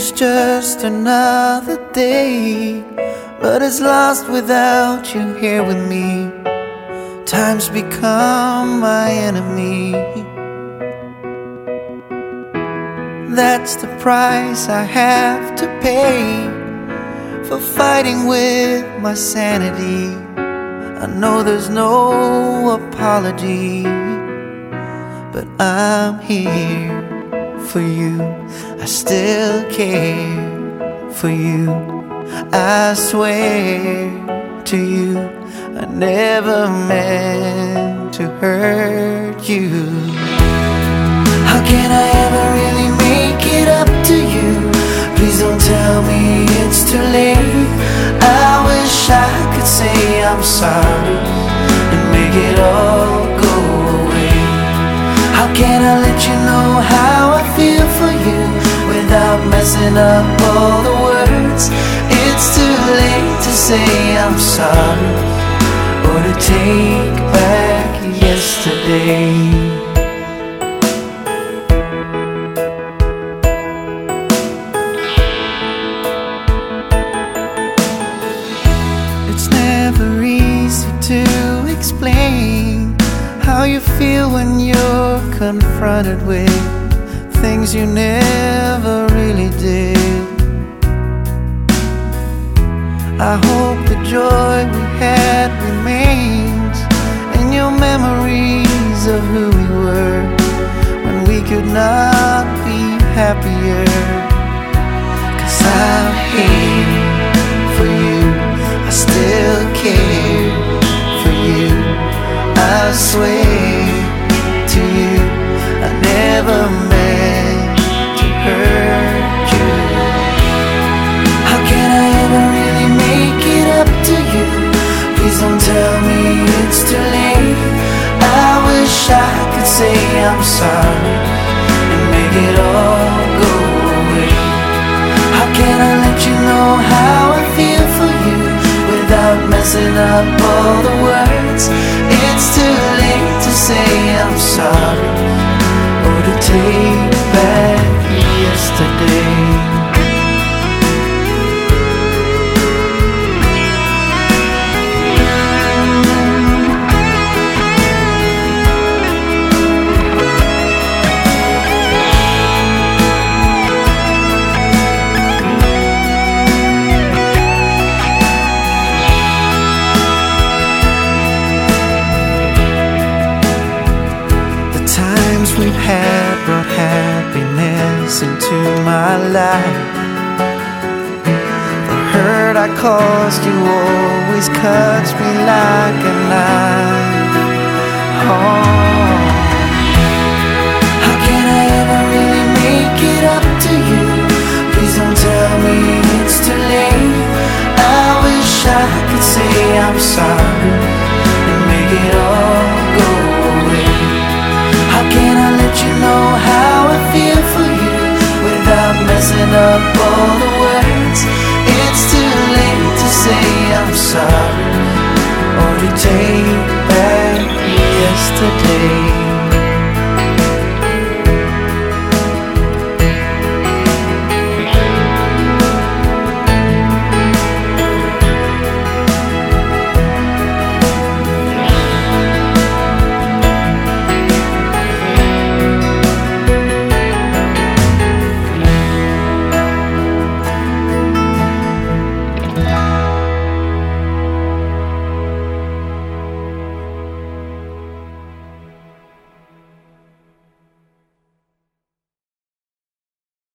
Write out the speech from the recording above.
is just another day, but it's lost without you here with me. Time's become my enemy. That's the price I have to pay for fighting with my sanity. I know there's no apology, but I'm here for you. I still care for you. I swear to you, I never meant to hurt you. How can I ever really make it up to you? Please don't tell me it's too late. I wish I could say I'm sorry and make it all go away. How can I let you know how I feel for you without messing up all the words? It's too late to say I'm sorry or to take back yesterday. Never easy to explain how you feel when you're confronted with things you never really did. I hope the joy we had remains in your memories of who we were when we could not be happier. 'Cause I'm here for you, I still care for you. I swear to you, I never meant to hurt you. How can I ever really make it up to you? Please don't tell me it's too late. I wish I could say I'm sorry and make it all go away. How can I let you know how I feel for you without messing up all the words? It's too late to say I'm sorry or to take back yesterday. We've had brought happiness into my life. The hurt I caused you always cuts me like a knife. Oh.